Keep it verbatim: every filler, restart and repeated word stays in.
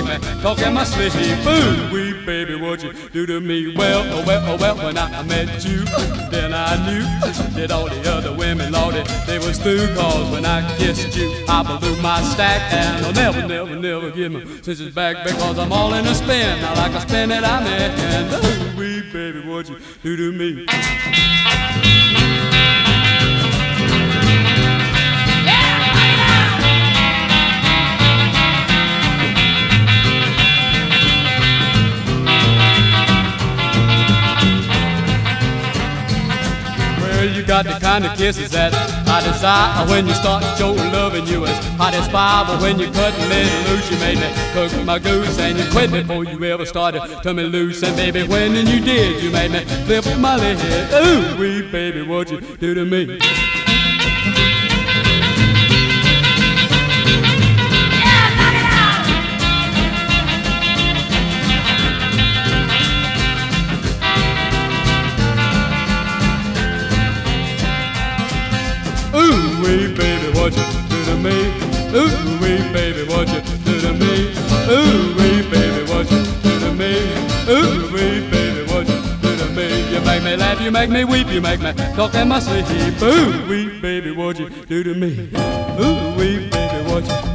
make me talk in my sleep. Ooh, wee baby, what you do to me? Well, oh well, oh well, when I met you, then I knew that all the other women, Lordy, they was through. Cause when I kissed you, I blew my stack, and I'll never, never, never give my sisters back, because I'm all in a spin. I like a spin that I'm in. And ooh, wee baby, what you do to me? You got the kind of kisses that I desire when you start your loving. You as hot as fire, but when you cut me loose, you made me cook my goose, and you quit before you ever started to me loose. And baby, when you did, you made me flip my lid. Ooh, wee baby, what you do to me? Ooh, wee baby, what you do to me? Ooh, wee baby, what you do to me? Ooh, wee baby, what you do to me? Ooh, wee baby, what you do to me? You make me laugh, you make me weep, you make me talk in my sleep. Ooh, wee baby, what you do to me? Ooh, wee baby, what you